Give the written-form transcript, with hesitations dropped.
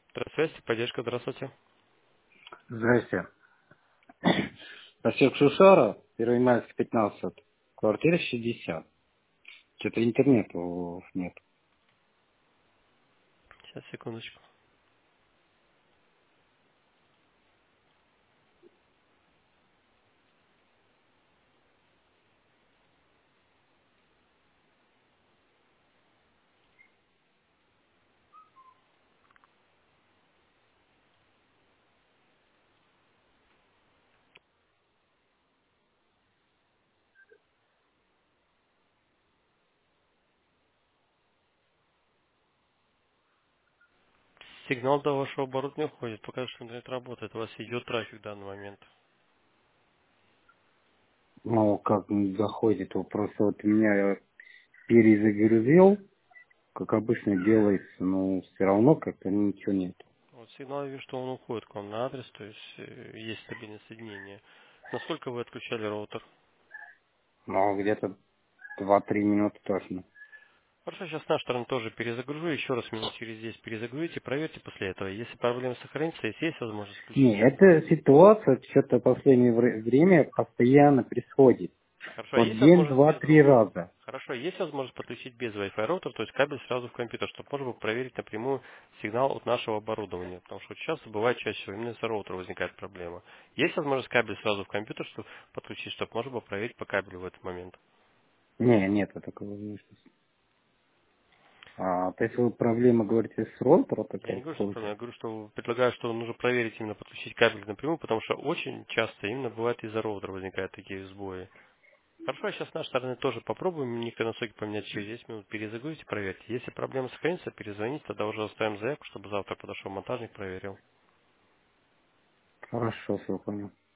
Здравствуйте, поддержка, здравствуйте. Здрасте. Проспект Шушара, 1 мая 15, квартира 60. Что-то интернета нет. Сейчас, секундочку. Сигнал до вашего оборудования входит, пока что интернет работает, у вас идет трафик в данный момент. Ну, как не заходит, просто вот меня перезагрузил, как обычно делается, но все равно как-то ничего нет. Вот сигнал, я вижу, что он уходит к вам на адрес, то есть есть стабильное соединение. Насколько вы отключали роутер? Но где-то 2-3 минуты точно. Хорошо, сейчас с нашей стороны тоже перезагружу, еще раз минут через 10 перезагрузите, проверьте после этого. Если проблема сохранится, если есть возможность включить. Не, эта ситуация что-то в последнее время постоянно происходит. Хорошо, а Вот есть день, возможность два, без... три раза. Хорошо, есть возможность подключить без Wi-Fi роутер, то есть кабель сразу в компьютер, чтобы можно было проверить напрямую сигнал от нашего оборудования. Потому что часто бывает чаще всего именно из-за роутера возникает проблема. Есть возможность кабель сразу в компьютер, чтобы подключить, чтобы можно было проверить по кабелю в этот момент. Не, нет такого возможности. То есть вы проблема, говорите, с роутером Я не такая говорю, что какой-то? проблема, я говорю, что предлагаю, что нужно проверить именно подключить кабель напрямую, потому что очень часто именно бывает из-за роутера возникают такие сбои. Хорошо, а сейчас с нашей стороны тоже попробуем некоторые насоки поменять через 10 минут, перезагрузите, проверьте. Если проблема сохранится, перезвоните, тогда уже оставим заявку, чтобы завтра подошел монтажник, проверил. Хорошо, все понял.